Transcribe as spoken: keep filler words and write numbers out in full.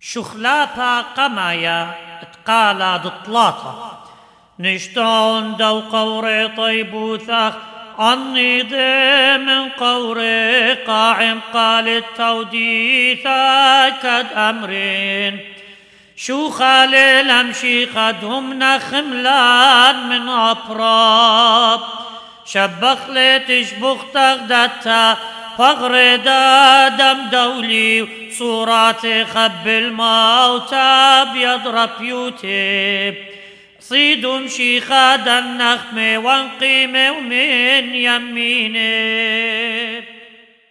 شخلاپا قمايا اتقالا دطلاطا نشتون دو قوري طيبوثاخ عني ذي من قوري قاعم قال التوديثا كد أمرين شو خالل أمشي خدهم نخملان من أبراب شبخ لي تشبخ تغدتا فغردا دم دولي صورات خب الموتى بيضرب بيوتي صيدهم شيخا النخمة وانقيمة ومن يميني